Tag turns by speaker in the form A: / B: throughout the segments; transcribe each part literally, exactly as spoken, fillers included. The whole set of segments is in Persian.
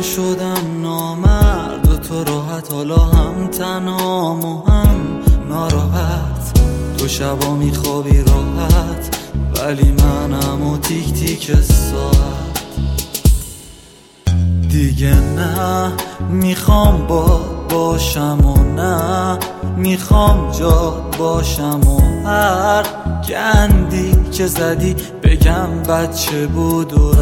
A: شدم نامرد و تو راحت، حالا هم تنهام و هم ناراحت. تو شبا میخوابی راحت ولی منم و تیک تیک ساعت. دیگه نه میخوام با باشم و نه میخوام جاد باشم و هر گندی که زدی بگم بچه بود و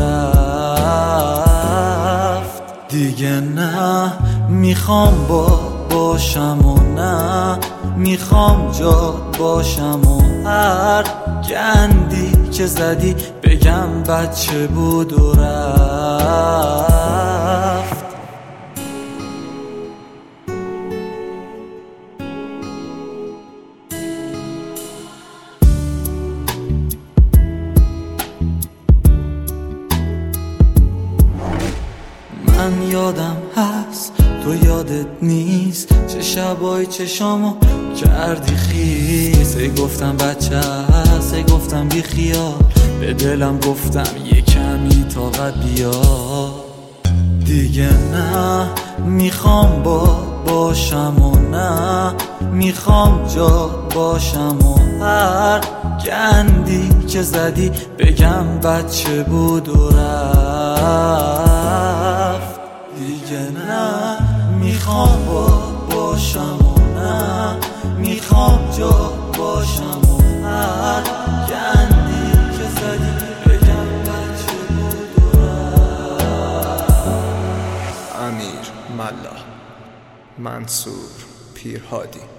A: رفت. دیگه نه میخوام با باشم و نه میخوام جاد باشم و هر گندی که زدی بگم بچه بود و رفت. من یادم هست تو یادت نیست چه شبای چشامو کردی خیس. ای گفتم بچه هست، ای گفتم بی خیال، به دلم گفتم یه کمی طاقت بیا. دیگه نه میخوام با باشم و نه میخوام جاد باشم و هر گندی که زدی بگم بچه بود و رفت. دیگه نه میخوام با باشم و نه میخوام جاد باشم و هر گندی که زدی بگم بچه بود و رفت.
B: امیر ملا، منصور پیرهادی.